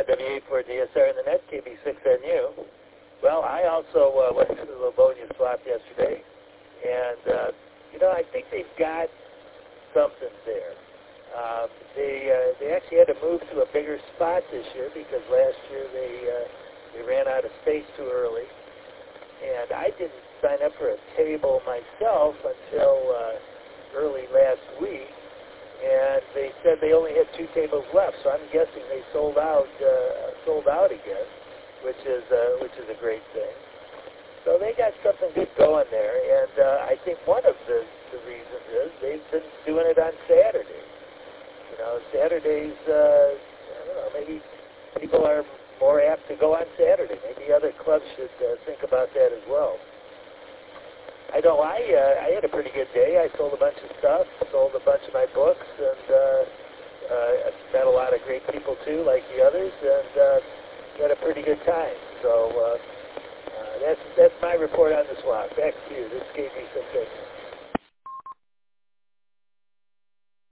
W84DSR in the net, KB6NU. Well, I also went to the Livonia swap yesterday, and, I think they've got something there. They actually had to move to a bigger spot this year because last year they ran out of space too early. And I didn't sign up for a table myself until early last week, and they said they only had 2 tables left. So I'm guessing they sold out again, which is a great thing. So they got something good going there, and I think one of the reasons is they've been doing it on Saturdays. Saturdays, I don't know, maybe people are more apt to go on Saturday. Maybe other clubs should think about that as well. I know I had a pretty good day. I sold a bunch of stuff, sold a bunch of my books, and I met a lot of great people too, like the others, and had a pretty good time. So that's my report on the swap. Back to you. This gave me some things.